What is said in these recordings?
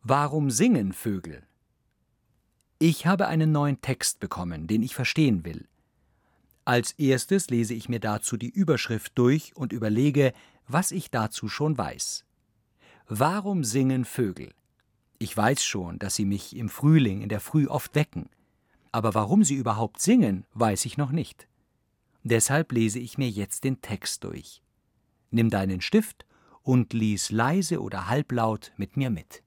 Warum singen Vögel? Ich habe einen neuen Text bekommen, den ich verstehen will. Als erstes lese ich mir dazu die Überschrift durch und überlege, was ich dazu schon weiß. Warum singen Vögel? Ich weiß schon, dass sie mich im Frühling in der Früh oft wecken. Aber warum sie überhaupt singen, weiß ich noch nicht. Deshalb lese ich mir jetzt den Text durch. Nimm deinen Stift und lies leise oder halblaut mit mir mit.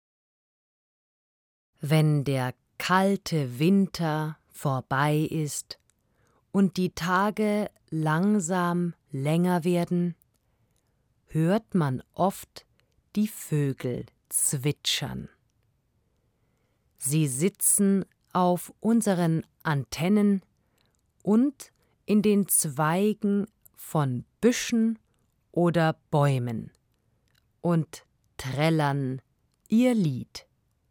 Wenn der kalte Winter vorbei ist und die Tage langsam länger werden, hört man oft die Vögel zwitschern. Sie sitzen auf unseren Antennen und in den Zweigen von Büschen oder Bäumen und trällern ihr Lied.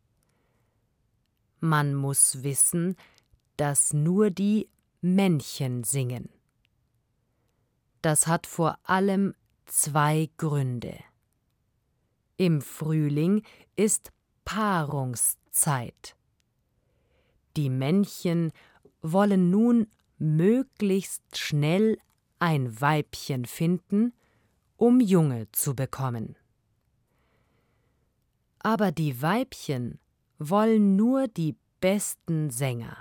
Man muss wissen, dass nur die Männchen singen. Das hat vor allem 2 Gründe. Im Frühling ist Paarungszeit. Die Männchen wollen nun möglichst schnell ein Weibchen finden, um Junge zu bekommen. Aber die Weibchen wollen nur die besten Sänger.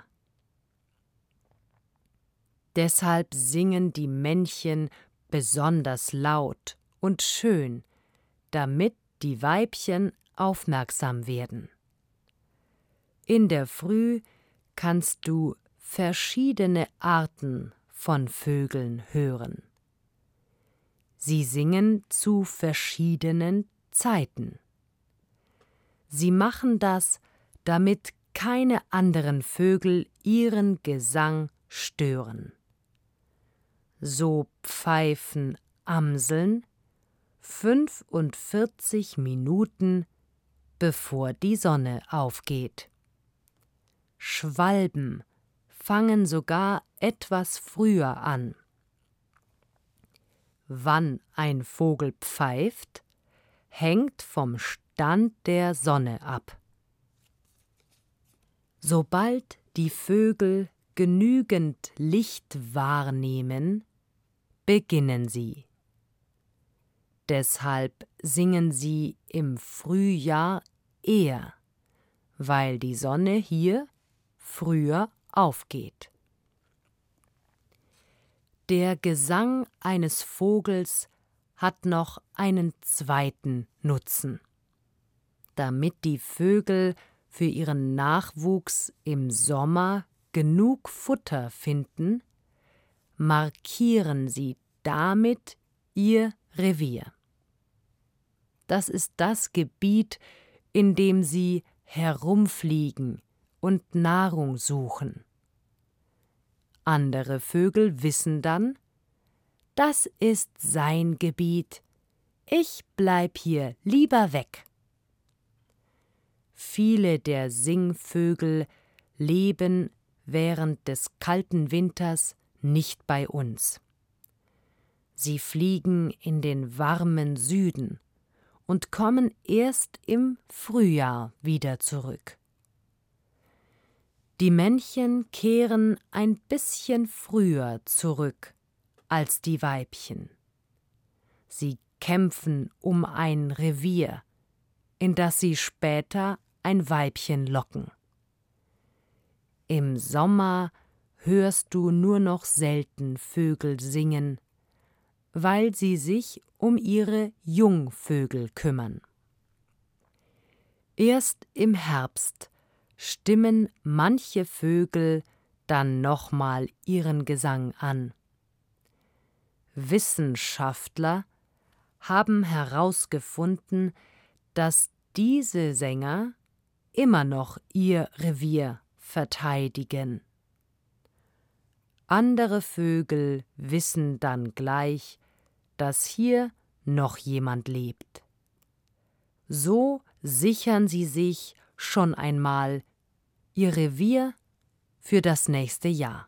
Deshalb singen die Männchen besonders laut und schön, damit die Weibchen aufmerksam werden. In der Früh kannst du verschiedene Arten von Vögeln hören. Sie singen zu verschiedenen Zeiten. Sie machen das, damit keine anderen Vögel ihren Gesang stören. So pfeifen Amseln 45 Minuten, bevor die Sonne aufgeht. Schwalben fangen sogar etwas früher an. Wann ein Vogel pfeift, hängt vom Stand der Sonne ab. Sobald die Vögel genügend Licht wahrnehmen, beginnen sie. Deshalb singen sie im Frühjahr eher, weil die Sonne hier früher aufgeht. Der Gesang eines Vogels hat noch einen zweiten Nutzen. Damit die Vögel für ihren Nachwuchs im Sommer genug Futter finden, markieren sie damit ihr Revier. Das ist das Gebiet, in dem sie herumfliegen und Nahrung suchen. Andere Vögel wissen dann, das ist sein Gebiet, ich bleib hier lieber weg. Viele der Singvögel leben während des kalten Winters nicht bei uns. Sie fliegen in den warmen Süden und kommen erst im Frühjahr wieder zurück. Die Männchen kehren ein bisschen früher zurück als die Weibchen. Sie kämpfen um ein Revier, in das sie später ein Weibchen locken. Im Sommer hörst du nur noch selten Vögel singen, weil sie sich um ihre Jungvögel kümmern. Erst im Herbst stimmen manche Vögel dann nochmal ihren Gesang an. Wissenschaftler haben herausgefunden, dass diese Sänger immer noch ihr Revier verteidigen. Andere Vögel wissen dann gleich, dass hier noch jemand lebt. So sichern sie sich schon einmal ihr Revier für das nächste Jahr.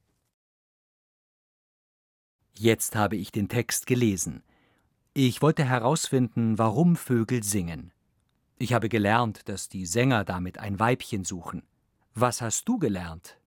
Jetzt habe ich den Text gelesen. Ich wollte herausfinden, warum Vögel singen. Ich habe gelernt, dass die Sänger damit ein Weibchen suchen. Was hast du gelernt?